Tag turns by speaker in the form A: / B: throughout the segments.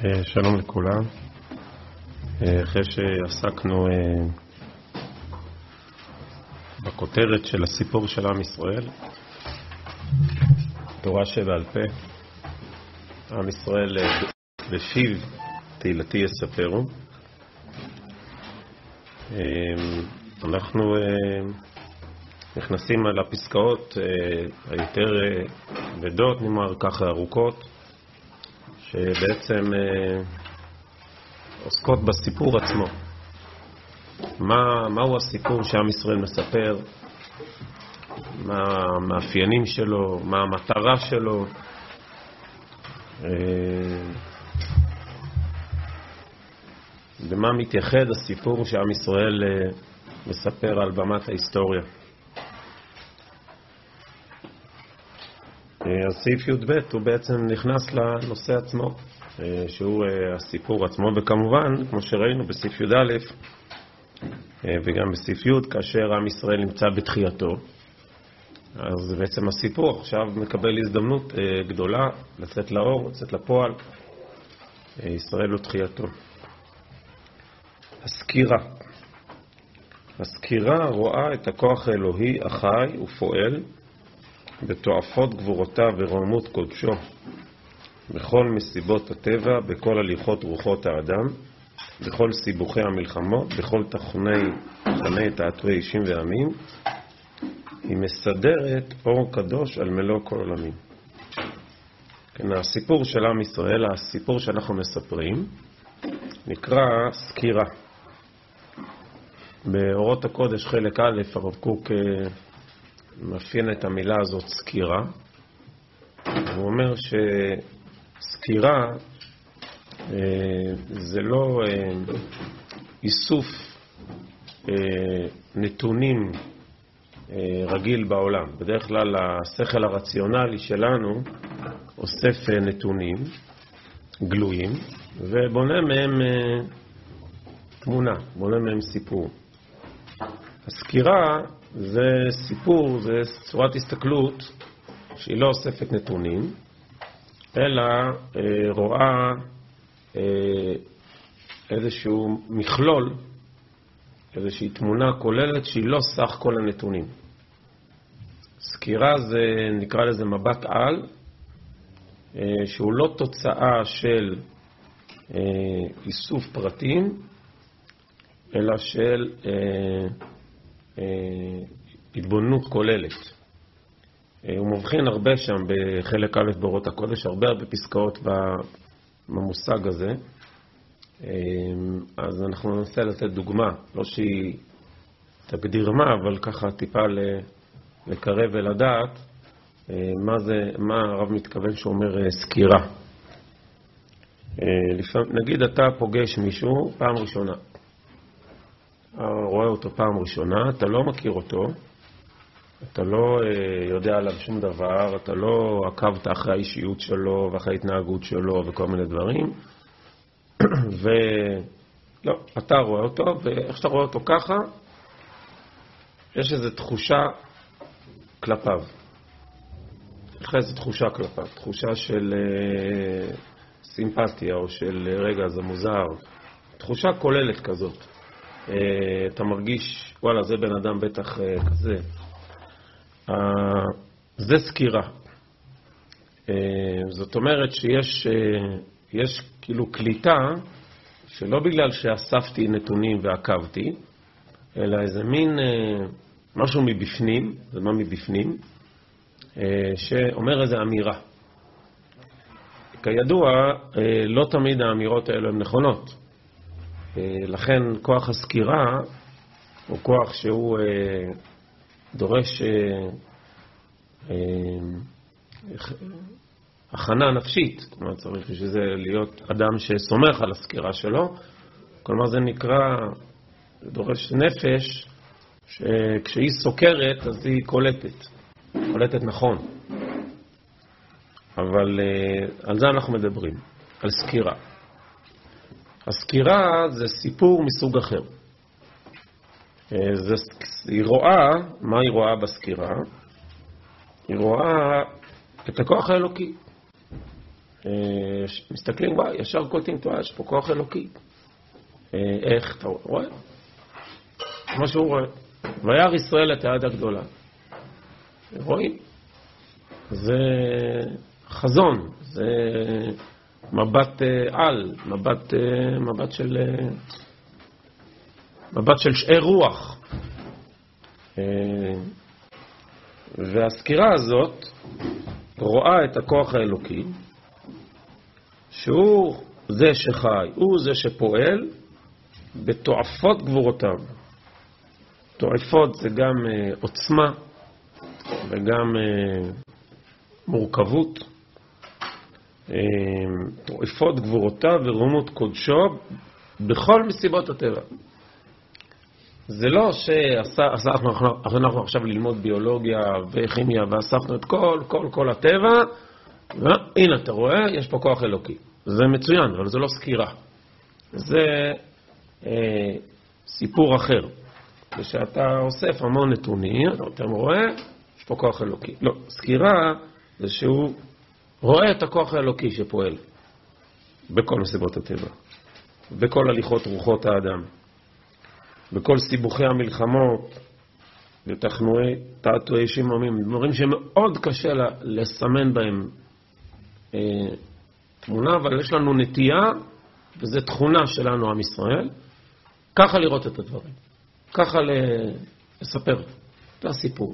A: שלום לכולם. אחרי שעסקנו בכותרת של הסיפור של עם ישראל, תורה שבעל פה, עם ישראל בפיו תהילתי יספרו, אנחנו נכנסים על הפסקאות היותר כבדות, נאמר ככה ארוכות, שבעצם עוסקות בסיפור עצמו. מהו הסיפור שעם ישראל מספר, מה המאפיינים שלו, מה המטרה שלו, במה מתייחד הסיפור שעם ישראל מספר על במת ההיסטוריה. אז סעיף י"ב הוא בעצם נכנס לנושא עצמו, שהוא הסיפור עצמו, וכמובן, כמו שראינו בסעיף י"א וגם בסעיף י', כאשר עם ישראל נמצא בתחייתו, אז בעצם הסיפור עכשיו מקבל הזדמנות גדולה לצאת לאור, לצאת לפועל, ישראל ותחייתו. הסקירה רואה את הכוח האלוהי החי ופועל בתועפות גבורותיו ורוממות קודשו, בכל מסיבות הטבע, בכל הליכות רוחות האדם, בכל סיבוכי המלחמות, בכל תחני תעתועי אישים ועמים. היא מסדרת אור קדוש על מלוא כל עולמים. כן, הסיפור של עם ישראל, הסיפור שאנחנו מספרים, נקרא סקירה. באורות הקודש חלק א', הרב קוק מאפיין את המילה הזאת סקירה. הוא אומר שסקירה זה לא איסוף נתונים רגיל בעולם. בדרך כלל השכל הרציונלי שלנו אוסף נתונים גלויים ובונה מהם תמונה, בונה מהם סיפור. הסקירה זה סיפור, זה צורת הסתכלות שהיא לא אוספת נתונים, אלא רואה איזשהו מכלול, איזושהי תמונה כוללת שהיא לא סך כל הנתונים. סקירה זה נקרא לזה מבט על, שהוא לא תוצאה של איסוף פרטים, אלא של התבוננות כוללת. הוא מבחין הרבה שם בחלק א' באורות הקודש, הרבה פסקאות במושג הזה. אז אנחנו ננסה לתת דוגמה, לא שהיא תגדיר מה, אבל ככה טיפה לקרב ולדעת מה הרב מתכוון שאומר סקירה. נגיד אתה פוגש מישהו פעם ראשונה, רואה אותו פעם ראשונה, אתה לא מכיר אותו, אתה לא יודע עליו שום דבר, אתה לא עקבת אחרי האישיות שלו ואחרי ההתנהגות שלו וכל מיני דברים, ולא, אתה רואה אותו, ואיך שאתה רואה אותו ככה, יש איזו תחושה כלפיו. יש לך איזו תחושה כלפיו, תחושה של סימפתיה או של רגע, זה מוזר, תחושה כוללת כזאת. אתה מרגיש, וואלה, זה בן אדם בטח כזה. זה סקירה. זאת אומרת שיש כאילו קליטה, שלא בגלל שאספתי נתונים ועקבתי, אלא איזה מין משהו מבפנים, זה מה מבפנים, שאומר איזה אמירה. כידוע, לא תמיד האמירות האלה הן נכונות. לכן כוח הסקירה הוא כוח שהוא דורש הכנה נפשית. כלומר, צריך שזה להיות אדם שסומך על הסקירה שלו. כלומר, זה נקרא, זה דורש נפש שכשהיא סוקרת אז היא קולטת נכון. אבל על זה אנחנו מדברים, על סקירה. הסקירה זה סיפור מסוג אחר. היא רואה, מה היא רואה בסקירה? היא רואה את הכוח האלוקי. מסתכלים, וואי, ישר קולטים, יש פה כוח אלוקי. איך אתה רואה? כמו שהוא רואה. וירא ישראל את היד הגדולה. רואים? זה חזון, זה מבט על, מבט של שאר רוח. והסקירה הזאת רואה את הכוח האלוקי, שהוא זה שחי, הוא זה שפועל בתועפות גבורותיו. תועפות זה גם עוצמה וגם מורכבות. תועפות גבורותיו ורוממות קודשו בכל מסיבות הטבע. זה לא שאנחנו עכשיו ללמוד ביולוגיה וכימיה ואספנו את כל הטבע, והנה אתה רואה, יש פה כוח אלוקי. זה מצוין, אבל זה לא סקירה. זה סיפור אחר. כשאתה אוסף המון נתונים, אתה רואה, יש פה כוח אלוקי. לא, סקירה זה שהוא רואה את הכוח האלוקי שפועל בכל מסיבות הטבע, בכל הליכות רוחות האדם, בכל סיבוכי המלחמות ותחנועי תעתועי שימומים, דברים שמאוד קשה לסמן בהם תמונה, אבל יש לנו נטייה, וזו תכונה שלנו עם ישראל, ככה לראות את הדברים, ככה לספר את הסיפור.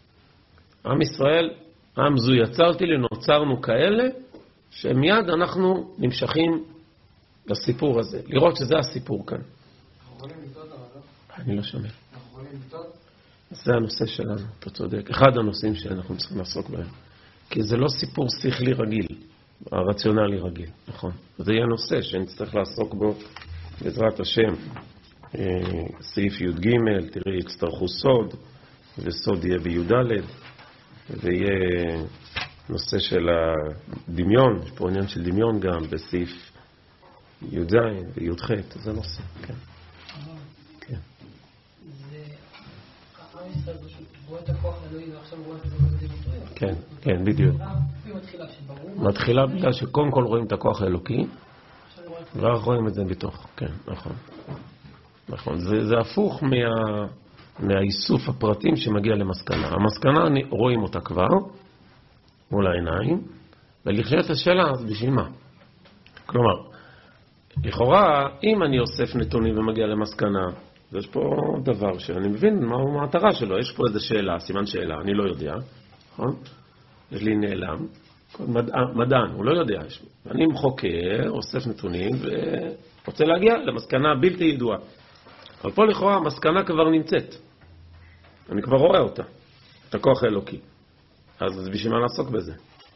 A: עם ישראל, עם זו יצרתי לי, נוצרנו כאלה, שמיד אנחנו נמשכים לסיפור הזה, לראות שזה הסיפור כאן.
B: אנחנו יכולים לטעות אבל לא?
A: אני לא שומע.
B: אנחנו יכולים לטעות?
A: זה הנושא שלנו, אתה צודק. אחד הנושאים שאנחנו צריכים לעסוק בהם. כי זה לא סיפור שכלי רגיל, הרציונלי רגיל, נכון. זה יהיה נושא שנצטרך לעסוק בו בעזרת השם. סעיף י"ג, תראי, יצטרכו סוד, וסוד יהיה בי"ד, ויהיה נושא של הדמיון, יש פה עניין של דמיון גם בסעיף י"ז וי"ח, זה נושא, כן. כן.
B: זה, עם ישראל פשוט רואה את הכוח האלוהי ועכשיו רואה את זה בזה ביטוי.
A: כן, כן, בדיוק.
B: היא מתחילה שברור.
A: מתחילה בגלל שקודם כל רואים את הכוח האלוקי, ואנחנו רואים את זה בתוך, כן, נכון. נכון, זה הפוך מהאיסוף הפרטים שמגיע למסקנה. המסקנה, רואים אותה כבר, מול העיניים, ולכשאת את השאלה, אז בשביל מה? כלומר, לכאורה, אם אני אוסף נתונים ומגיע למסקנה, יש פה דבר שאני מבין מה המטרה שלו. יש פה איזו שאלה, סימן שאלה, אני לא יודע, נכון? יש לי נעלם, מדען, הוא לא יודע. אני מחוקר, אוסף נתונים, ורוצה להגיע למסקנה בלתי ידועה. אבל פה לכאורה המסקנה כבר נמצאת. אני כבר רואה אותה, את הכוח האלוקי. אז בשביל מה לעסוק בזה?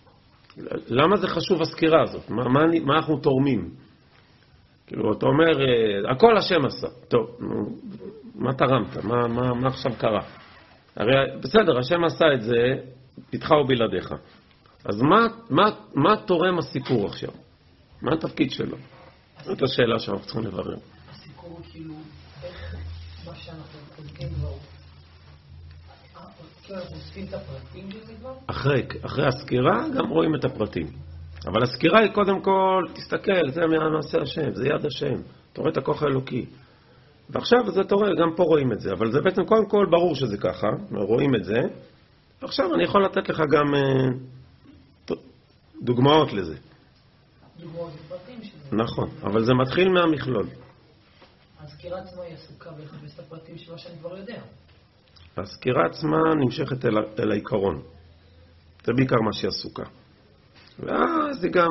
A: למה זה חשוב הסקירה הזאת? מה אנחנו תורמים? כאילו, אתה אומר, הכל השם עשה. טוב, מה תרמת? מה עכשיו קרה? הרי בסדר, השם עשה את זה, איתך ובלעדיך. אז מה תורם הסיפור עכשיו? מה התפקיד שלו? זאת השאלה שאנחנו צריכים לברר.
B: הסיפור הוא כאילו, איך מה שאנחנו חולקים כבר, כאילו אנחנו עושים את הפרטים של כבר?
A: אחרי הסקירה גם רואים את הפרטים. אבל הסקירה היא קודם כל, תסתכל, זה מעשה השם, זה יד השם. אתה רואה את הכוח האלוקי. ועכשיו זה אתה רואה, גם פה רואים את זה. אבל זה בעצם קודם כל ברור שזה ככה, רואים את זה. ועכשיו אני יכול לתת לך גם דוגמאות לזה.
B: דוגמאות לפרטים שלנו.
A: נכון, אבל זה מתחיל מהמכלול.
B: הסקירה עצמה היא עסוקה בלחפש את הפרטים של מה שאני כבר יודע.
A: הסקירה עצמה נמשכת אל העיקרון. זה בעיקר מה שהיא עסוקה. ואז היא גם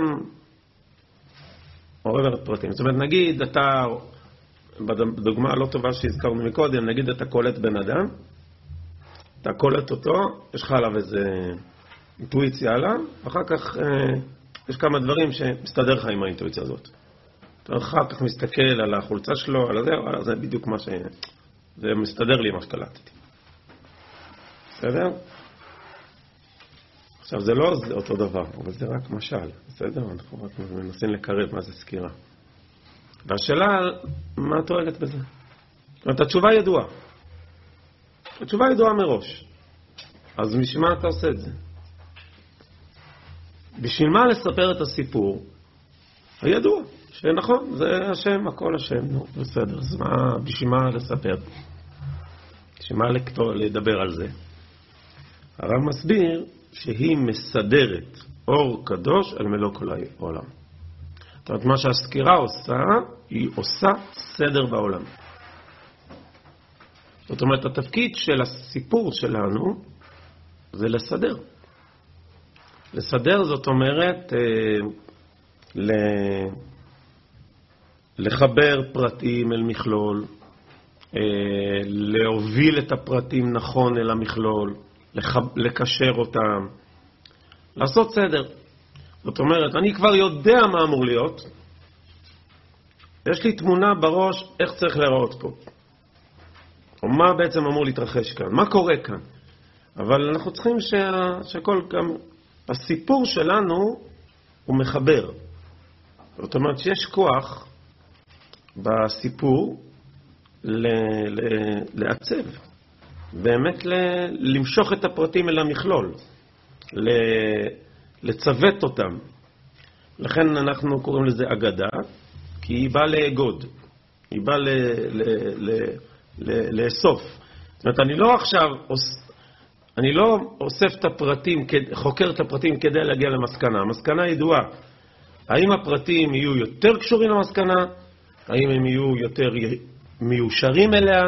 A: עוררת פרטים. זאת אומרת, נגיד אתה, בדוגמה הלא טובה שהזכרנו מקודם, נגיד אתה קולט בן אדם, אתה קולט אותו, יש לך עליו איזה אינטואיציה עליו, ואחר כך יש כמה דברים שמסתדר לך עם האינטואיציה הזאת. אתה אחר כך מסתכל על החולצה שלו, על זה, זה בדיוק מה זה מסתדר לי מה שקלטתי. בסדר? עכשיו זה לא אותו דבר, אבל זה רק משל, בסדר? אנחנו רק מנסים לקרב מה זה סקירה. והשאלה, מה את אוהגת בזה? זאת אומרת, התשובה ידועה. התשובה ידועה מראש. אז משמע אתה עושה את זה? בשביל מה לספר את הסיפור? הידוע, שנכון, זה השם, הכל השם, נו, בסדר, אז מה, בשביל מה לספר? בשביל מה לדבר על זה? הרב מסביר שהיא מסדרת אור קדוש על מלוא כל העולם. זאת אומרת, מה שהסקירה עושה, היא עושה סדר בעולם. זאת אומרת, התפקיד של הסיפור שלנו זה לסדר. לסדר זאת אומרת לחבר פרטים אל מכלול, להוביל את הפרטים נכון אל המכלול, לקשר אותם, לעשות סדר. זאת אומרת, אני כבר יודע מה אמור להיות, יש לי תמונה בראש איך צריך להיראות פה, או מה בעצם אמור להתרחש כאן, מה קורה כאן. אבל אנחנו צריכים שכל גם הסיפור שלנו הוא מחבר. זאת אומרת שיש כוח בסיפור לעצב, באמת למשוך את הפרטים אל המכלול, לצוות אותם. לכן אנחנו קוראים לזה אגדה, כי היא באה לאגוד, היא באה לאסוף. זאת אומרת, אני לא אוסף את הפרטים, חוקר את הפרטים כדי להגיע למסקנה. המסקנה ידועה. האם הפרטים יהיו יותר קשורים למסקנה? האם הם יהיו יותר מיושרים אליה?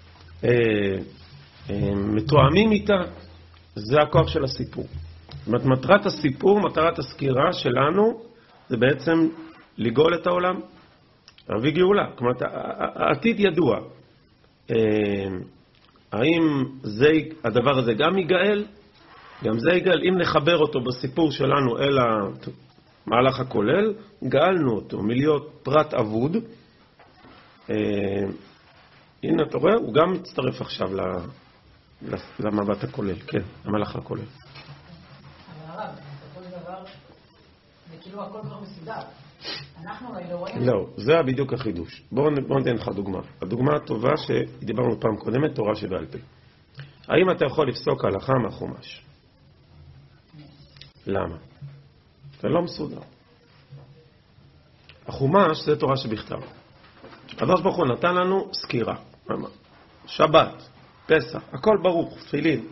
A: מתואמים איתה? זה הכוח של הסיפור. זאת אומרת, מטרת הסיפור, מטרת הסקירה שלנו, זה בעצם לגאול את העולם. להביא גאולה. כלומר, העתיד ידוע. האם הדבר הזה גם יגאל? גם זה יגאל. אם נחבר אותו בסיפור שלנו אל המהלך הכולל, גאלנו אותו מלהיות פרט אבוד. הנה, אתה רואה? הוא גם מצטרף עכשיו למבט הכולל. כן, המהלך הכולל.
B: אבל הרב, בסופו של דבר, זה כאילו הכל כבר מסודר. אנחנו לא רואים...
A: לא, זה בדיוק החידוש. בואו ניתן לך דוגמה. הדוגמה הטובה שדיברנו פעם קודמת, תורה שבעל פה. האם אתה יכול לפסוק הלכה מהחומש? למה? זה לא מסודר. החומש זה תורה שבכתב. הקדוש ברוך הוא נתן לנו סקירה. שבת, פסח, הכל ברוך, תפילין.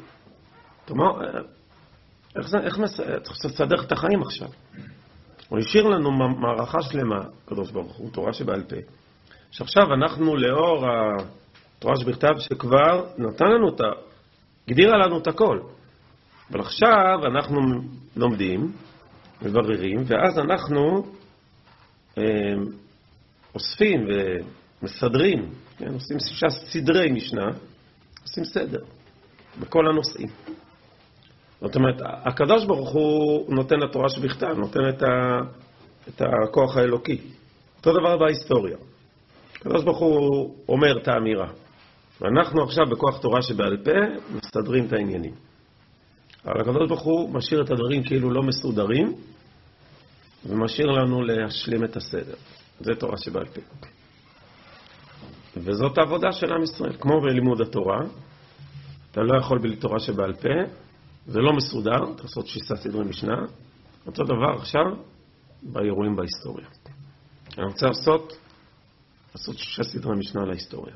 A: איך תסדר את החיים עכשיו? הוא השאיר לנו מערכה שלמה, הקדוש ברוך הוא, תורה שבעל פה. שעכשיו אנחנו לאור התורה שבכתב שכבר נתן לנו הגדירה לנו את הכל. אבל עכשיו אנחנו לומדים, מבררים, ואז אנחנו אוספים ומסדרים, כן? עושים 6 סדרי משנה, עושים סדר בכל הנושאים. זאת אומרת, הקדוש ברוך הוא נותן לתורה שבכתב, נותן את הכוח האלוקי. אותו דבר בהיסטוריה. הקדוש ברוך הוא אומר את האמירה. ואנחנו עכשיו בכוח תורה שבעל פה מסתדרים את העניינים. אבל הקדוש ברוך הוא משאיר את הדברים כאילו לא מסודרים, ומשאיר לנו להשלים את הסדר. זה תורה שבעל פה. וזאת העבודה של עם ישראל. כמו בלימוד התורה, אתה לא יכול בלי תורה שבעל פה, זה לא מסודר, אתה לעשות 6 סדרי משנה. אותו דבר עכשיו באירועים בהיסטוריה. אני רוצה לעשות 6 סדרי משנה להיסטוריה.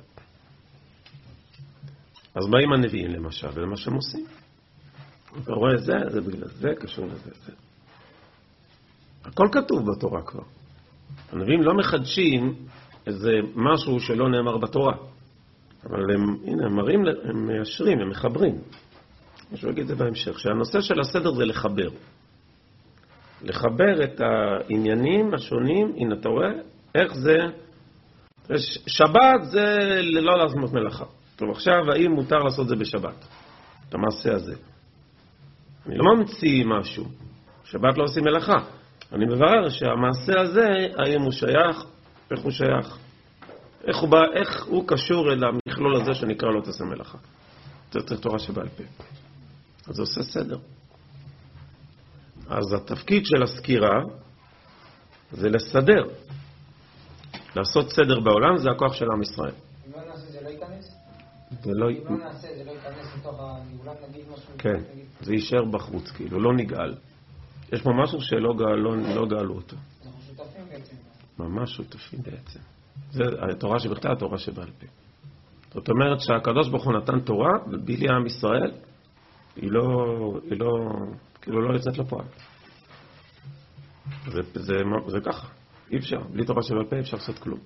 A: אז באים הנביאים למשל, ולמה שהם עושים. אתה רואה זה בגלל זה, קשור לזה, זה. הכל כתוב בתורה כבר. הנביאים לא מחדשים איזה משהו שלא נאמר בתורה. אבל הם מראים, הם מיישרים, הם מחברים. משהו להגיד את זה בהמשך, שהנושא של הסדר זה לחבר. לחבר את העניינים השונים, הנה אתה רואה, איך זה, שבת זה לא לעשות מלאכה. טוב, עכשיו, האם מותר לעשות זה בשבת? את המעשה הזה. אני לא ממציא משהו. שבת לא עושים מלאכה. אני מברר שהמעשה הזה, האם הוא שייך, איך הוא שייך. איך הוא קשור אל המכלול הזה שנקרא לא תעשה מלאכה. זה תורה שבעל פה. אז זה עושה סדר. אז התפקיד של הסקירה זה לסדר. לעשות סדר בעולם זה הכוח של עם ישראל.
B: אם לא נעשה זה לא ייכנס?
A: אם לא
B: נעשה זה לא ייכנס לתוך הגאולה, נגיד משהו?
A: כן, זה יישאר בחוץ, כאילו, לא נגאל. יש פה משהו שלא גאלו אותו.
B: אנחנו שותפים בעצם.
A: ממש שותפים בעצם. זה התורה שבכתב, התורה שבעל פה. זאת אומרת שהקדוש ברוך הוא נתן תורה, ובלי עם ישראל, היא לא יוצאת לפועל. זה ככה. אי אפשר. בלי תורה שבעל פה אי אפשר לעשות כלום.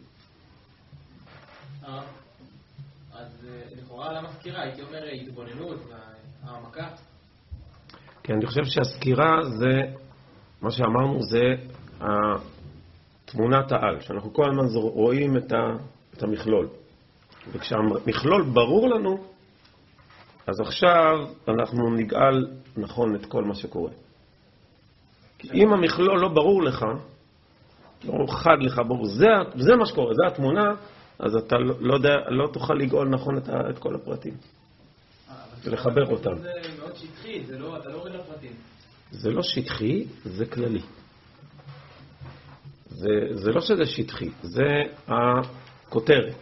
C: אז לכאורה למה סקירה? הייתי אומר התבוננות והעמקה.
A: כן, אני חושב שהסקירה זה, מה שאמרנו, זה תמונת העל, שאנחנו כל הזמן רואים את המכלול. וכשהמכלול ברור לנו, אז עכשיו אנחנו נגאל נכון את כל מה שקורה. כי אם המכלול לא ברור לך, לא חד לך ברור, זה מה שקורה, זה התמונה, אז אתה לא תוכל לגאול נכון את כל הפרטים. ולחבר אותם.
C: זה מאוד שטחי, אתה לא רואה לפרטים.
A: זה לא שטחי, זה כללי. זה לא שזה שטחי, זה הכותרת.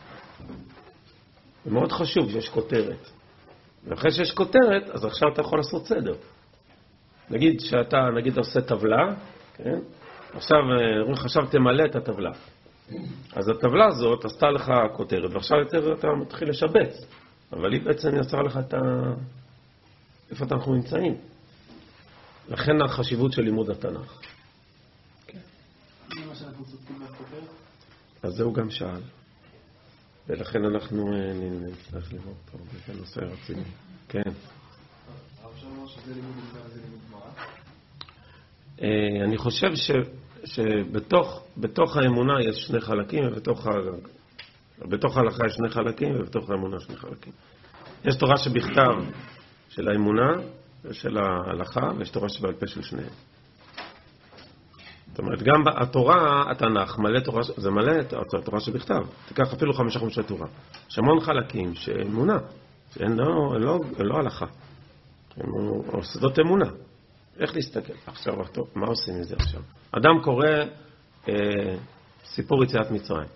A: זה מאוד חשוב שיש כותרת. ואחרי שיש כותרת, אז עכשיו אתה יכול לעשות סדר. נגיד שאתה, עושה טבלה, כן? עכשיו תמלא את הטבלה. אז הטבלה הזאת עשתה לך כותרת, ועכשיו יותר אתה מתחיל לשבץ. אבל היא בעצם יצרה לך איפה אנחנו נמצאים. לכן החשיבות של לימוד התנ"ך. אז זהו גם שאל. ולכן אנחנו נצטרך לראות פה בנושא רציני. כן. אני חושב שבתוך האמונה יש שני חלקים, ובתוך ההלכה יש שני חלקים, ובתוך האמונה שני חלקים. יש תורה שבכתב של האמונה ושל ההלכה, ויש תורה שבעל פה של שניהם. זאת אומרת, גם התורה, התנ"ך, מלא תורה, זה מלא התורה שבכתב. תיקח אפילו 5 חומשי תורה. יש המון חלקים שאמונה, שאין לא הלכה. זאת אמונה. איך להסתכל? עכשיו, מה עושים מזה עכשיו? אדם קורא סיפור יציאת מצרים.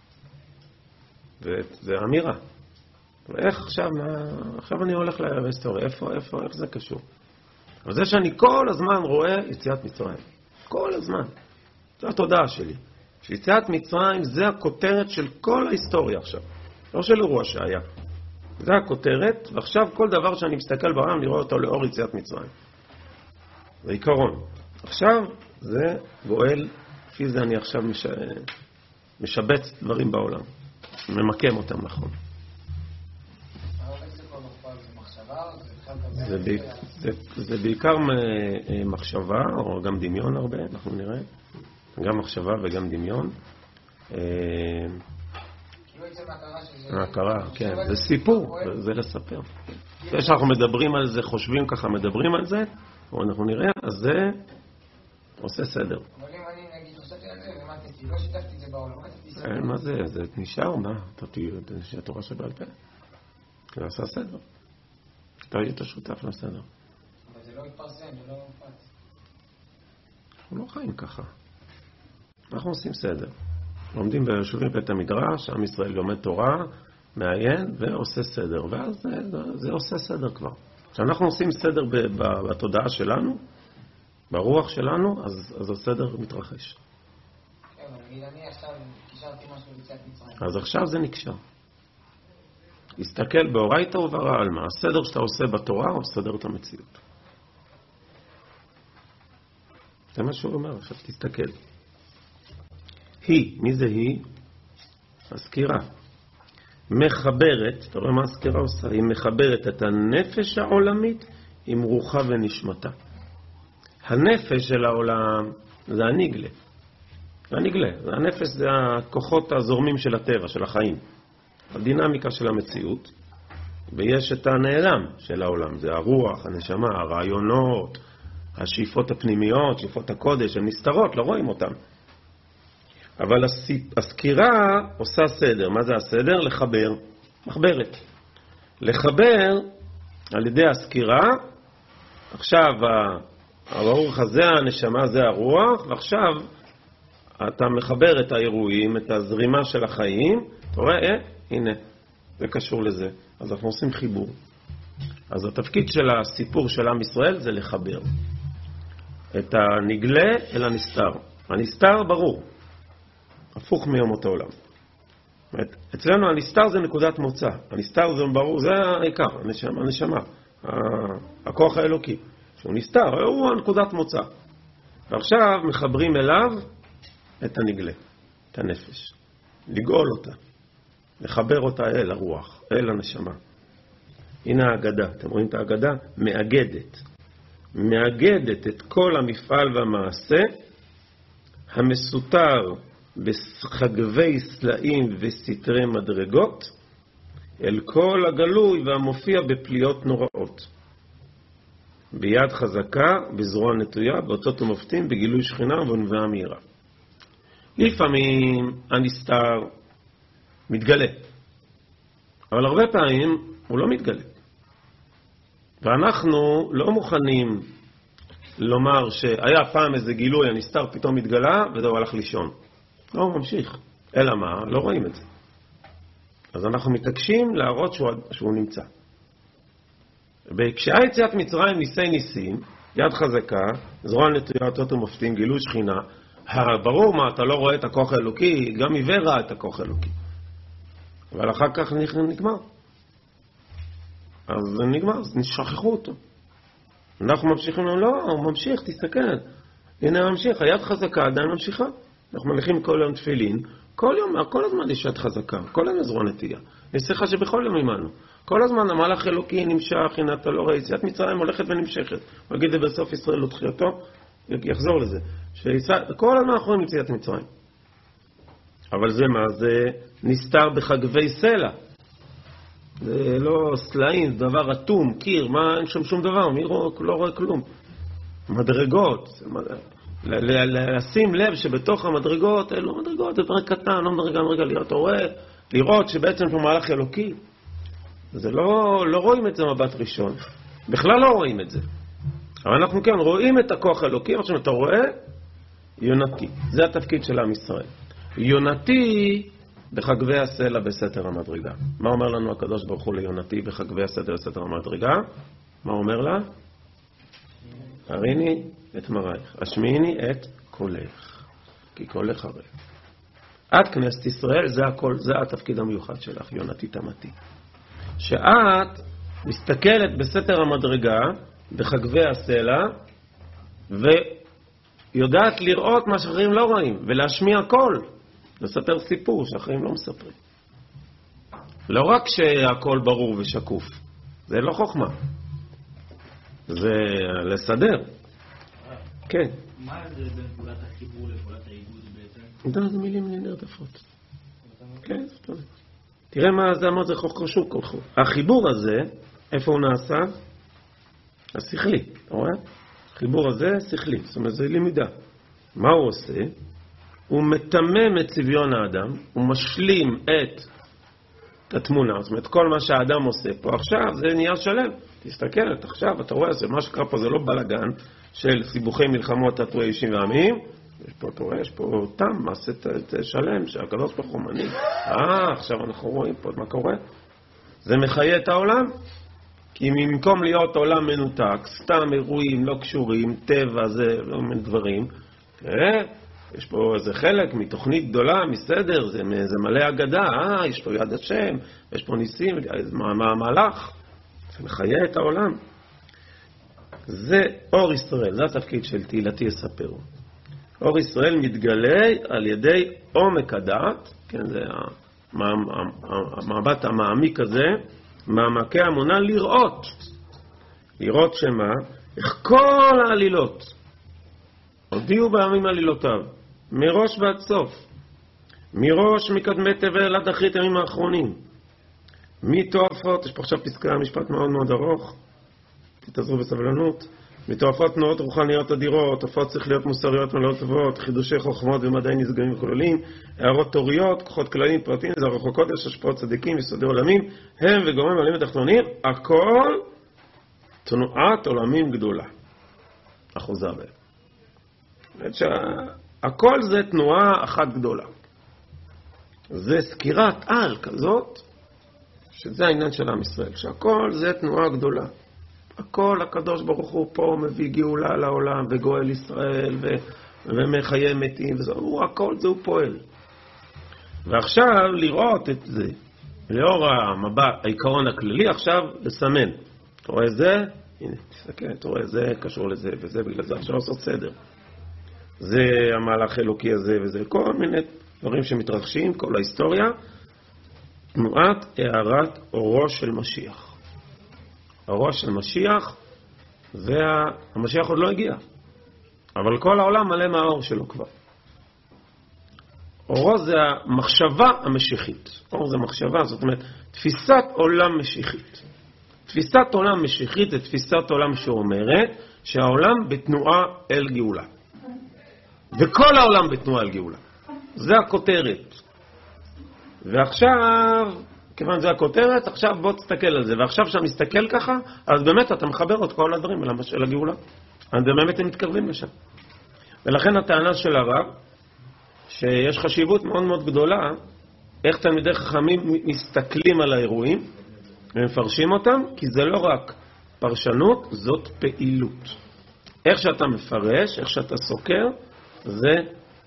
A: זה אמירה. איך עכשיו אני הולך להיסטוריה, איך זה קשור? אבל זה שאני כל הזמן רואה יציאת מצרים. כל הזמן. זו התודעה שלי. שיציאת מצרים זה הכותרת של כל ההיסטוריה עכשיו. לא של אירוע שהיה. זה הכותרת, ועכשיו כל דבר שאני מסתכל בעולם, אני רואה אותו לאור יציאת מצרים. זה עיקרון. עכשיו זה גואל, לפי זה אני עכשיו משבץ דברים בעולם. ממקם אותם נכון. זה בעיקר מחשבה, או גם דמיון הרבה, אנחנו נראה. גם מחשבה וגם דמיון. ההכרה, כן. זה סיפור, זה לספר. זה שאנחנו מדברים על זה, חושבים ככה, מדברים על זה, או אנחנו נראה, אז זה עושה סדר.
B: אבל אם אני נגיד חשבתי על זה, ומתתי, לא שיתפתי את זה בעולם,
A: מה זה? זה נשאר, מה? זה התורה שבעל פה. זה עשה סדר. אתה היית שותף לסדר.
B: אבל זה לא התפרסם, זה לא מופץ.
A: אנחנו לא חיים ככה. אנחנו עושים סדר. לומדים בישובים בית המדרש, עם ישראל לומד תורה, מעיין ועושה סדר. ואז זה עושה סדר כבר. כשאנחנו עושים סדר בתודעה שלנו, ברוח שלנו, אז הסדר מתרחש.
B: כן, אבל אני עכשיו קישרתי משהו ליציאת מצרים.
A: אז עכשיו זה נקשר. הסתכל באורייתא וברא עלמא. הסדר שאתה עושה בתורה הוא סדר את המציאות. זה מה שהוא אומר, עכשיו תסתכל. מי זה היא? הסקירה. מחברת, אתה רואה מה הסקירה עושה? היא מחברת את הנפש העולמית עם רוחה ונשמתה. הנפש של העולם זה הנגלה. זה הנגלה. הנפש זה הכוחות הזורמים של הטבע, של החיים. הדינמיקה של המציאות. ויש את הנעלם של העולם. זה הרוח, הנשמה, הרעיונות, השאיפות הפנימיות, שאיפות הקודש, הן נסתרות, לא רואים אותן. אבל הסקירה עושה סדר. מה זה הסדר? לחבר. מחברת. לחבר על ידי הסקירה. עכשיו הרוח הזה, הנשמה זה הרוח, ועכשיו אתה מחבר את האירועים, את הזרימה של החיים. אתה רואה? הנה, זה קשור לזה. אז אנחנו עושים חיבור. אז התפקיד של הסיפור של עם ישראל זה לחבר. את הנגלה אל הנסתר. הנסתר ברור, הפוך מיומות העולם. אצלנו הנסתר זה נקודת מוצא, הנסתר זה ברור, זה העיקר, הנשמה, הכוח האלוקי. שהוא נסתר, הוא הנקודת מוצא. ועכשיו מחברים אליו את הנגלה, את הנפש. לגאול אותה, לחבר אותה אל הרוח, אל הנשמה. הנה ההגדה, אתם רואים את ההגדה? מאגדת את כל המפעל והמעשה, המסותר בחגבי סלעים וסתרי מדרגות, אל כל הגלוי והמופיע בפליות נוראות. ביד חזקה, בזרוע נטויה, באותות ומופתים, בגילוי שכינה ובנביאה מהירה. לפעמים הנסתר מתגלה, אבל הרבה פעמים הוא לא מתגלה. ואנחנו לא מוכנים לומר שהיה פעם איזה גילוי, הנסתר פתאום מתגלה וזהו הלך לישון. לא, הוא ממשיך. אלא מה? לא רואים את זה. אז אנחנו מתעקשים להראות שהוא נמצא. כשהיה יציאת מצרים ניסי ניסים, יד חזקה, זרוע נטויה, אותות ומופתים, גילוי שכינה, ברור מה, אתה לא רואה את הכוח האלוקי, גם עיוור ראה את הכוח האלוקי. אבל אחר כך נגמר. אז זה נגמר, אז נשכחו אותו. אנחנו ממשיכים, לא, הוא ממשיך, תסתכל. הנה הוא ממשיך, היד חזקה עדיין ממשיכה. אנחנו מניחים כל יום תפילין, כל הזמן יש יד חזקה, כל הזמן זרוע נטויה. יש שיחה שבכל יום אימנו. כל הזמן המלאך אלוקי נמשך, הנה אתה לא רואה, יציאת מצרים הולכת ונמשכת. הוא יגיד בסוף ישראל לא תחייתו, יחזור לזה. כל הזמן אנחנו רואים יציאת מצרים. אבל זה מה? זה נסתר בחגבי סלע. זה לא סלעים, זה דבר אטום, קיר, מה, אין שם שום דבר, מי לא רואה כלום. מדרגות, לשים לב שבתוך המדרגות, אלו מדרגות, זה דבר קטן, לא מדרגה לראות שבעצם הוא מהלך אלוקי. זה לא רואים את זה מבט ראשון. בכלל לא רואים את זה. אבל אנחנו כן רואים את הכוח האלוקי, עכשיו אתה רואה, יונתי. זה התפקיד של עם ישראל. יונתי בחגבי הסלע בסתר המדרגה. מה אומר לנו הקדוש ברוך הוא ליונתי בחגבי הסלע בסתר המדרגה? מה אומר לה? הריני את מראייך, השמיעיני את קולך, כי קולך הרי. את כנסת ישראל, זה הכל, זה התפקיד המיוחד שלך, יונתי תמתי. שאת מסתכלת בסתר המדרגה, בחגבי הסלע, ויודעת לראות מה שאחרים לא רואים, ולהשמיע קול, לספר סיפור שאחרים לא מספרים. לא רק שהכל ברור ושקוף, זה לא חוכמה. זה לסדר. כן.
C: מה ההבדל בין פעולת החיבור לפעולת העיבוד בעצם?
A: זה מילים נרדפות. כן, זה טוב. תראה מה זה אמר, זה חשוב כל חוב. החיבור הזה, איפה הוא נעשה? השכלי, אתה רואה? החיבור הזה שכלי, זאת אומרת זה למידה. מה הוא עושה? הוא מתמם את צביון האדם, הוא משלים את התמונה, זאת אומרת כל מה שהאדם עושה פה עכשיו זה נהיה שלם. תסתכל, עכשיו אתה רואה, מה שקרה פה זה לא בלגן של סיבוכי מלחמות תתורי אישים ועמים, יש פה, אתה רואה, יש פה תם, מעשה שלם שהקדוש ברוך הוא מנהיג. עכשיו אנחנו רואים פה מה קורה. זה מחיה את העולם, כי במקום להיות עולם מנותק, סתם אירועים לא קשורים, טבע זה לא מיני דברים, יש פה איזה חלק מתוכנית גדולה, מסדר, זה מלא אגדה, יש פה יד השם, יש פה ניסים, מה המהלך? זה מחיה את העולם. זה אור ישראל, זה התפקיד של תהילתי יספרו. אור ישראל מתגלה על ידי עומק הדעת, כן, זה המבט המעמיק הזה, מעמקי האמונה, לראות שמה, איך כל העלילות, הודיעו בימים עלילותיו, מראש ועד סוף, מראש מקדמי תבל עד אחרית הימים האחרונים, מתועפות, יש פה עכשיו פסקה משפט מאוד מאוד ארוך, תתעזרו בסבלנות, מתועפות תנועות רוחניות אדירות, תופעות שכליות מוסריות מלאות טובות, חידושי חוכמות ומדעי נשגבים וכוללים, הערות תוריות, כוחות כללים פרטיים, זה ארוך הקודש, השפעות צדיקים, יסודי עולמים, הם וגורמים עלים ותחתונים, הכל תנועת עולמים גדולה. אחוזה בהם. הכל זה תנועה אחת גדולה. זה סקירת על כזאת, שזה העניין של עם ישראל, שהכל זה תנועה גדולה. הכל הקדוש ברוך הוא פה מביא גאולה לעולם, וגואל ישראל, ומחיי מתים, הכל זה הוא פועל. ועכשיו לראות את זה, לאור המבט, העיקרון הכללי, עכשיו לסמן. אתה רואה זה? הנה, תסתכל, אתה רואה זה, קשור לזה וזה, בגלל זה עכשיו לעשות סדר. זה המהלך אלוקי הזה וזה, כל מיני דברים שמתרחשים, כל ההיסטוריה, תנועת הערת אורו של משיח. האורו של משיח, והמשיח עוד לא הגיע, אבל כל העולם מלא מהאור שלו כבר. אורו זה המחשבה המשיחית. אור זה מחשבה, זאת אומרת, תפיסת עולם משיחית. תפיסת עולם משיחית זה תפיסת עולם שאומרת שהעולם בתנועה אל גאולה. וכל העולם בתנועה אל גאולה. זה הכותרת. ועכשיו, כיוון זה הכותרת, עכשיו בוא תסתכל על זה. ועכשיו כשאתה מסתכל ככה, אז באמת אתה מחבר את כל הדברים אל הגאולה. אז באמת הם מתקרבים לשם. ולכן הטענה של הרב, שיש חשיבות מאוד מאוד גדולה, איך תלמידי חכמים מסתכלים על האירועים, ומפרשים אותם, כי זה לא רק פרשנות, זאת פעילות. איך שאתה מפרש, איך שאתה סוקר, זה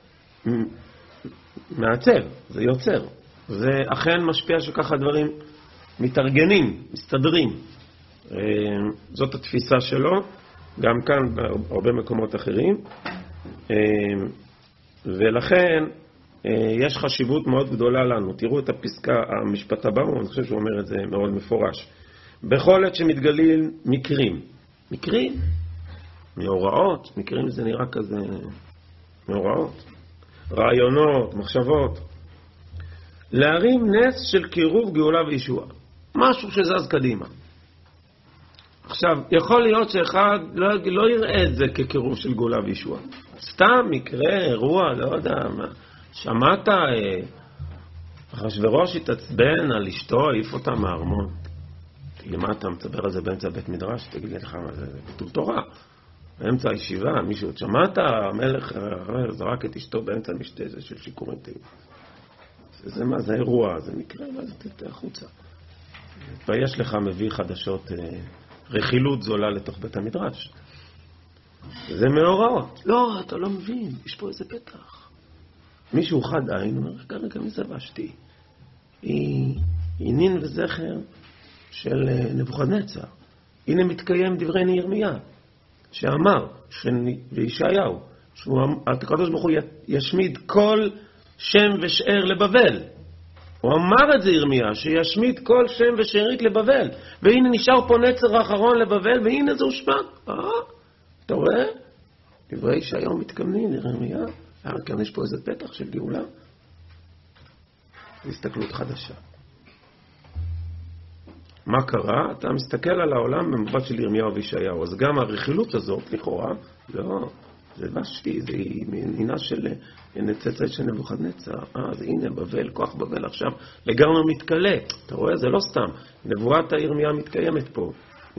A: מעצב, זה יוצר. זה אכן משפיע שככה דברים מתארגנים, מסתדרים. זאת התפיסה שלו, גם כאן בהרבה מקומות אחרים. ולכן יש חשיבות מאוד גדולה לנו. תראו את הפסקה, המשפט הבא, אני חושב שהוא אומר את זה מאוד מפורש. בכל עת שמתגלים מקרים, מאורעות, מקרים זה נראה כזה, מאורעות, רעיונות, מחשבות, להרים נס של קירוב גאולה וישוע, משהו שזז קדימה. עכשיו, יכול להיות שאחד לא יראה את זה כקירוב של גאולה וישוע. סתם מקרה, אירוע, לא יודע מה. שמעת, אחשוורוש התעצבן על אשתו, העיף אותה מהארמון. למה אתה מצבר על זה באמצע בית מדרש? תגיד לך, זה ביטול תורה. באמצע הישיבה, מישהו, שמעת, המלך זרק את אשתו באמצע משתה זה של שיקורים טעים. זה מה, זה אירוע, זה מקרה, מה זה תלתה החוצה. ויש לך מביא חדשות, רכילות זולה לתוך בית המדרש. זה מאורעות. לא, אתה לא מבין, יש פה איזה פתח. מישהו חד עין, אומר, רגע, מי זה ואשתי? היא נין וזכר של נבוכדנצר. הנה מתקיים דברי ירמיה, שאמר, וישעיהו, הקדוש ברוך הוא ישמיד כל שם ושאר לבבל. הוא אמר את זה ירמיה, שישמיד כל שם ושארית לבבל. והנה נשאר פה נצר האחרון לבבל, והנה זה הושמד. אתה רואה? דברי ישעיהו מתכוונים לירמיה. כאן יש פה איזה פתח של גאולה. הסתכלות חדשה. מה קרה? אתה מסתכל על העולם במבט של ירמיהו וישעיהו. אז גם הרכילות הזאת, לכאורה, לא, זה ושתי, זה מינה של נצצת של נבוכדנצר. אז הנה בבל, כוח בבל עכשיו לגמרי מתקלה. אתה רואה? זה לא סתם. נבואת הירמיה מתקיימת פה.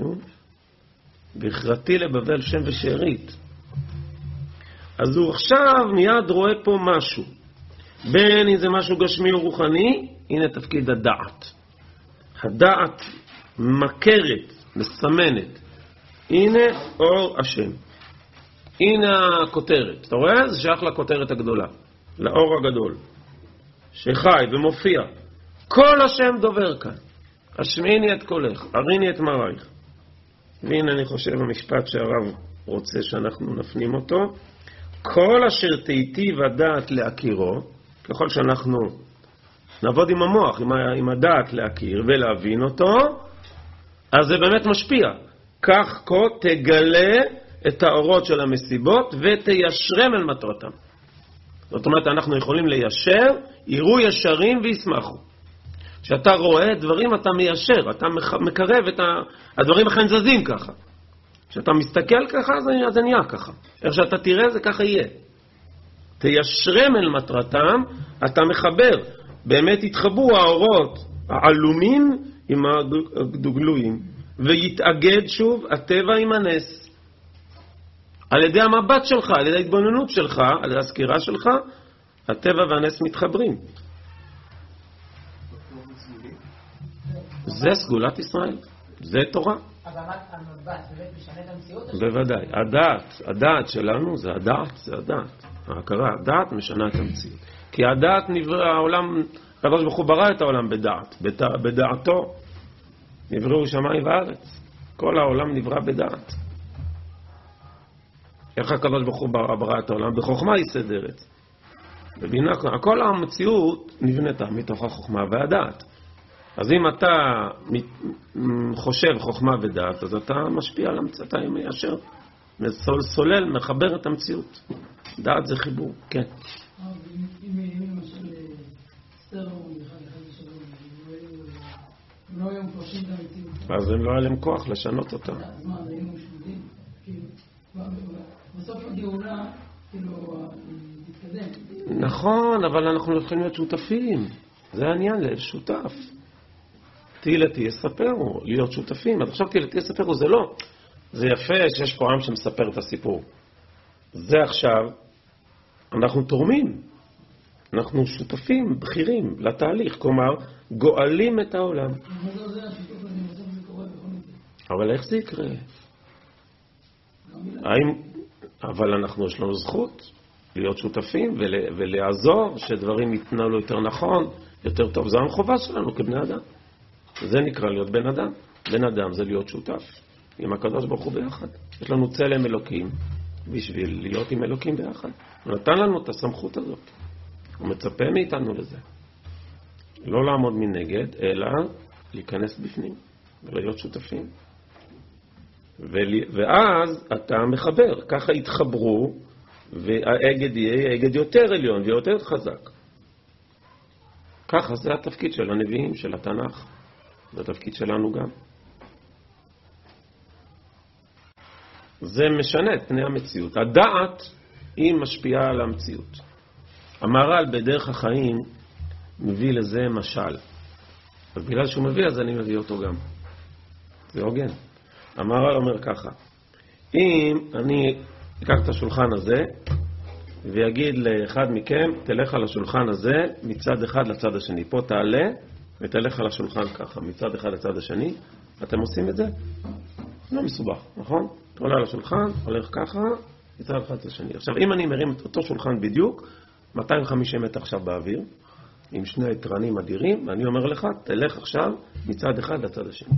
A: והכרתי לבבל שם ושארית. אז הוא עכשיו מיד רואה פה משהו. בין אם זה משהו גשמי או רוחני, הנה תפקיד הדעת. הדעת מכרת, מסמנת. הנה אור השם. הנה הכותרת. אתה רואה? זה שייך לכותרת הגדולה. לאור הגדול. שחי ומופיע. כל השם דובר כאן. השמיני את קולך, הריני את מרייך. והנה אני חושב המשפט שהרב רוצה שאנחנו נפנים אותו. כל אשר תיטיב הדעת להכירו, ככל שאנחנו נעבוד עם המוח, עם הדעת להכיר ולהבין אותו, אז זה באמת משפיע. כך כה תגלה את האורות של המסיבות ותיישרם אל מטרתם. זאת אומרת, אנחנו יכולים ליישר, יראו ישרים וישמחו. כשאתה רואה דברים אתה מיישר, אתה מקרב את הדברים אכן זזים ככה. כשאתה מסתכל ככה, זה נהיה ככה. איך שאתה תראה, זה ככה יהיה. תיישרם אל מטרתם, אתה מחבר. באמת יתחברו האורות העלומים עם הגדוגלויים, ויתאגד שוב הטבע עם הנס. על ידי המבט שלך, על ידי ההתבוננות שלך, על ידי הסקירה שלך, הטבע והנס מתחברים. זה סגולת ישראל. זה תורה.
B: אבל המבט באמת משנה את המציאות?
A: בוודאי. הדעת שלנו זה הדעת. ההכרה, הדעת משנה את המציאות. כי הדעת נברא, העולם, הקדוש ברוך הוא ברא את העולם בדעת. בדעתו נבראו שמיים וארץ. כל העולם נברא בדעת. איך הקדוש ברוך הוא ברא את העולם? בחוכמה ייסד ארץ. בבינה, כל המציאות נבנתה מתוך החוכמה והדעת. אז אם אתה חושב חוכמה ודעת, אז אתה משפיע על המציאות, אתה מיישר, סולל, מחבר את המציאות. דעת זה חיבור, כן.
D: אם למשל סטרום, אחד לשלום, הם לא היו מפרשים את המציאות.
A: אז הם לא היה להם כוח לשנות אותה.
D: אז מה, היינו משמודים? בסוף הגאולה, תתקדם.
A: נכון, אבל אנחנו יכולים להיות שותפים. זה העניין, להיות שותף. תהילתי יספרו, להיות שותפים. אז עכשיו תהילתי יספרו, זה לא. זה יפה שיש פה עם שמספר את הסיפור. זה עכשיו, אנחנו תורמים. אנחנו שותפים, בכירים, לתהליך. כלומר, גואלים את העולם. אבל איך זה יקרה? אבל אנחנו יש לנו זכות להיות שותפים ולעזור שדברים יתנהלו יותר נכון, יותר טוב. זו החובה שלנו כבני אדם. זה נקרא להיות בן אדם. בן אדם זה להיות שותף עם הקדוש ברוך הוא ביחד. יש לנו צלם אלוקים בשביל להיות עם אלוקים ביחד. הוא נתן לנו את הסמכות הזאת. הוא מצפה מאיתנו לזה. לא לעמוד מנגד, אלא להיכנס בפנים ולהיות שותפים. ואז אתה מחבר. ככה יתחברו, והאגד יהיה אגד יותר עליון ויותר חזק. ככה זה התפקיד של הנביאים, של התנ"ך. זה התפקיד שלנו גם. זה משנה את פני המציאות. הדעת היא משפיעה על המציאות. המהר"ל בדרך החיים מביא לזה משל. אז בגלל שהוא מביא, אז אני מביא אותו גם. זה הוגן. המהר"ל אומר ככה, אם אני אקח את השולחן הזה ויגיד לאחד מכם, תלך על השולחן הזה מצד אחד לצד השני. פה תעלה ותלך על השולחן ככה, מצד אחד לצד השני. אתם עושים את זה? לא מסובך, נכון? עולה על השולחן, הולך ככה, מצד אחד לשני. עכשיו, אם אני מרים את אותו שולחן בדיוק, 250 מטר עכשיו באוויר, עם שני תרנים אדירים, ואני אומר לך, תלך עכשיו מצד אחד לצד השני.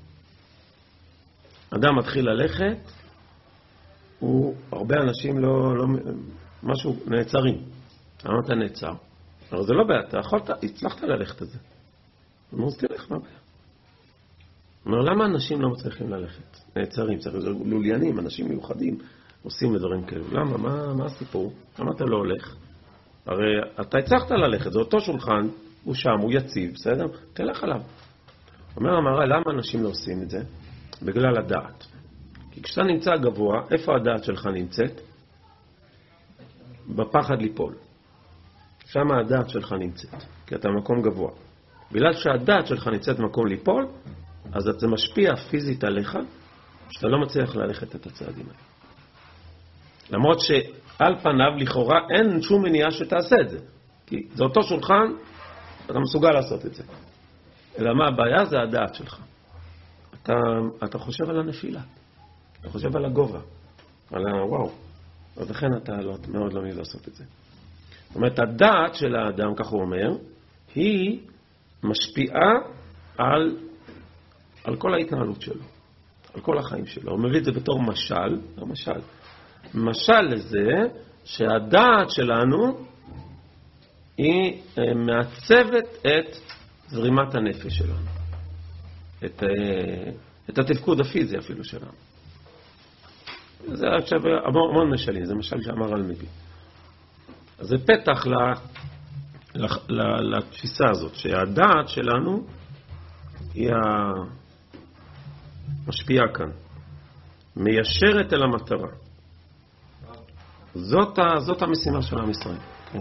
A: אדם מתחיל ללכת, הרבה אנשים משהו נעצרים. למה אתה נעצר? אבל זה לא בעיה, אתה הצלחת ללכת את זה. הוא אומר, אז תלך, מה בעיה? הוא אומר, למה אנשים לא מצליחים ללכת? נעצרים, צריך לוליינים, אנשים מיוחדים, עושים לדברים כאלו. למה? מה הסיפור? למה אתה לא הולך? הרי אתה הצלחת ללכת, זה אותו שולחן, הוא שם, הוא יציב, בסדר? תלך עליו. אומר המהר"ל, למה אנשים לא עושים את זה? בגלל הדעת. כי כשאתה נמצא גבוה, איפה הדעת שלך נמצאת? בפחד ליפול. שם הדעת שלך נמצאת, כי אתה במקום גבוה. בגלל שהדעת שלך נמצאת במקום ליפול, אז זה משפיע פיזית עליך, שאתה לא מצליח ללכת את הצעדים האלה. למרות שעל פניו לכאורה אין שום מניעה שתעשה את זה. כי זה אותו שולחן, אתה מסוגל לעשות את זה. אלא מה הבעיה? זה הדעת שלך. אתה חושב על הנפילה. אתה חושב על הגובה. על הוואו. אז לכן אתה מאוד לא מעז לעשות את זה. זאת אומרת, הדעת של האדם, כך הוא אומר, היא משפיעה על כל ההתנהלות שלו. על כל החיים שלו. הוא מביא את זה בתור משל לזה שהדעת שלנו היא מעצבת את זרימת הנפש שלנו. את התפקוד הפיזי אפילו שלנו. זה עכשיו המון משלים, זה משל שהמהר"ל מביא. אז זה פתח לתפיסה הזאת, שהדעת שלנו היא משפיעה כאן. מיישרת אל המטרה. זאת המשימה של עם ישראל. כן.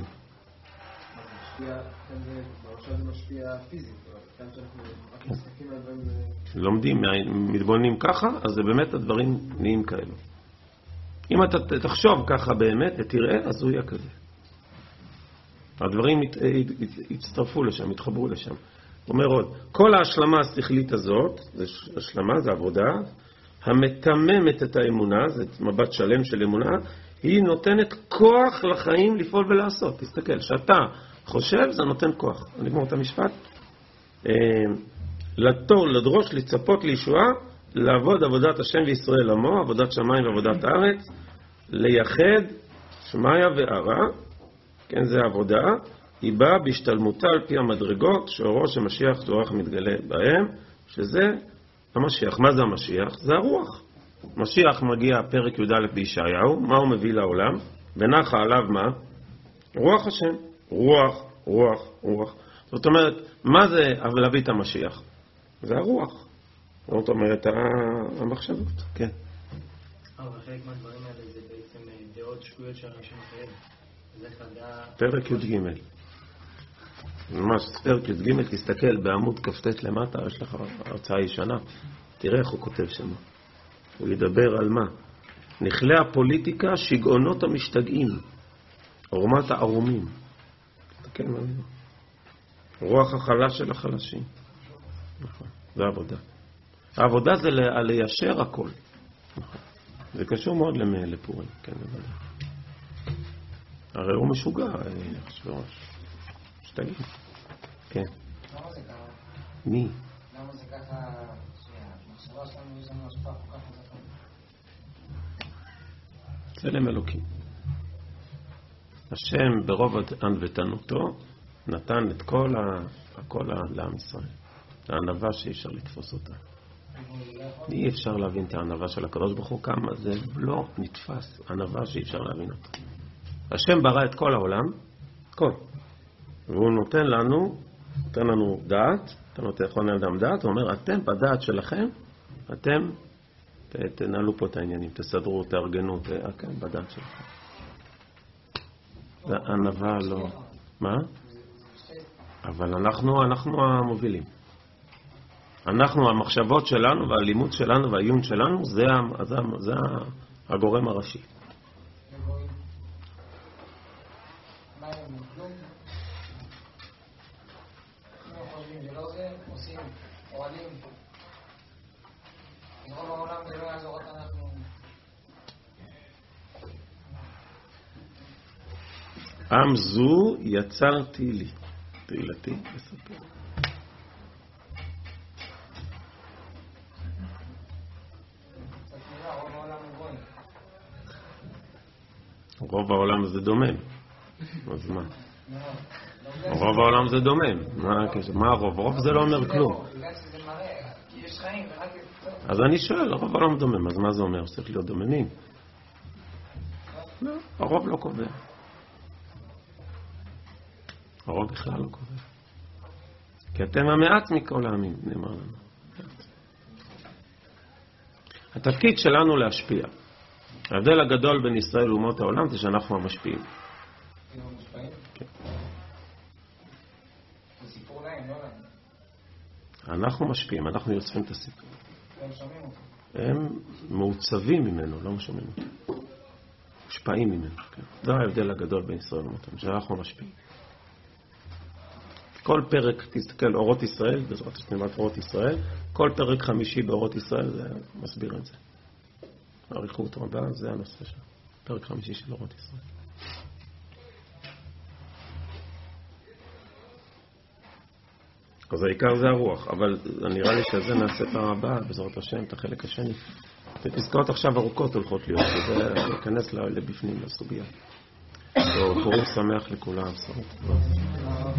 C: זה משפיע פיזית, כאן שאנחנו מסתכלים על דברים...
A: לומדים, מתבוננים ככה, אז זה באמת הדברים נהיים כאלו. אם אתה תחשוב ככה באמת ותראה, אז הוא יהיה כזה. הדברים יצטרפו לשם, יתחברו לשם. אומר עוד, כל ההשלמה השכלית הזאת, זה השלמה, זה עבודה, המתממת את האמונה, זה מבט שלם של אמונה, היא נותנת כוח לחיים לפעול ולעשות. תסתכל, שאתה חושב, זה נותן כוח. אני אגמור את המשפט. לתור, לדרוש, לצפות לישועה, לעבוד עבודת השם וישראל עמו, עבודת שמיים ועבודת הארץ, לייחד שמיה וערה, כן, זה עבודה, היא באה בהשתלמותה על פי המדרגות, שאורו שמשיח תורך מתגלה בהם, שזה המשיח. מה זה המשיח? זה הרוח. משיח מגיע פרק י"א בישעיהו, מה הוא מביא לעולם? ונחה עליו מה? רוח השם. רוח, רוח, רוח. זאת אומרת, מה זה להביא את המשיח? זה הרוח. זאת אומרת, המחשבות, כן.
C: אבל חלק מהדברים האלה זה בעצם דעות שגויות של אנשים אחרים. זה חדה...
A: פרק י"ג. ממש, פרק י"ג, תסתכל בעמוד כ"ט למטה, יש לך הרצאה ישנה. תראה איך הוא כותב שם. הוא ידבר על מה? נכלי הפוליטיקה, שגעונות המשתגעים. עורמת הערומים. תסתכל מה זה. רוח החלש של החלשים. נכון, זה העבודה. העבודה זה ליישר הכל. נכון. זה קשור מאוד לפורים, כן, בוודאי. הרי הוא משוגע, אחשוורוש. שתגיד. כן.
E: למה זה ככה?
A: מי?
E: למה זה ככה שהמחשבה שלנו יש לנו השפעה כל כך חזקה?
A: צלם אלוקים. השם ברוב ענוותנותו נתן את הכל לעם ישראל. הענווה שאי אפשר לתפוס אותה. אי אפשר להבין את הענווה של הקדוש ברוך הוא, כמה זה לא נתפס, ענווה שאי אפשר להבין אותה. השם ברא את כל העולם, כל. והוא נותן לנו דעת, אתה נותן לכל אדם דעת, הוא אומר, אתם בדעת שלכם, אתם תנהלו פה את העניינים, תסדרו, תארגנו, כן, בדעת שלכם. זה ענווה לא... מה? אבל אנחנו המובילים. אנחנו, המחשבות שלנו והלימוד שלנו והעיון שלנו, זה הגורם הראשי.
E: מה הם כלום? אם הם חושבים שלא זה, עושים, אוהלים. רוב העולם זה לא יעזור אותנו.
A: עם זו יצרתי לי. תהילתי לספר. רוב העולם זה דומם. אז מה? רוב העולם זה דומם. מה הרוב? רוב זה לא אומר כלום. אז אני שואל, הרוב העולם דומם. אז מה זה אומר? צריך להיות דוממים? לא, הרוב לא קובע. הרוב בכלל לא קובע. כי אתם המעט מכל העמים, נאמר לנו. התפקיד שלנו להשפיע. ההבדל הגדול בין ישראל ואומות העולם זה שאנחנו המשפיעים. כן.
E: זה סיפור להם, לא להם.
A: אנחנו משפיעים, אנחנו יוצאים את הסיפור.
E: הם שומעים אותו.
A: הם מעוצבים ממנו, לא משומעים אותו. משפעים ממנו. כן. זה ההבדל הגדול בין ישראל ואומות העולם, שאנחנו משפיעים. כל פרק, תסתכל, אורות ישראל, בעזרת השנימת אורות ישראל, כל פרק 5 באורות ישראל, זה מסביר את זה. העריכות רבה, זה הנושא שלו. פרק 5 של אורות ישראל. אז העיקר זה הרוח, אבל נראה לי שזה נעשה פעם הבאה, בעזרת השם, את החלק השני. פסקאות עכשיו ארוכות הולכות להיות, וזה להיכנס לבפנים, לסוגיה. פורים שמח לכולם, שרות.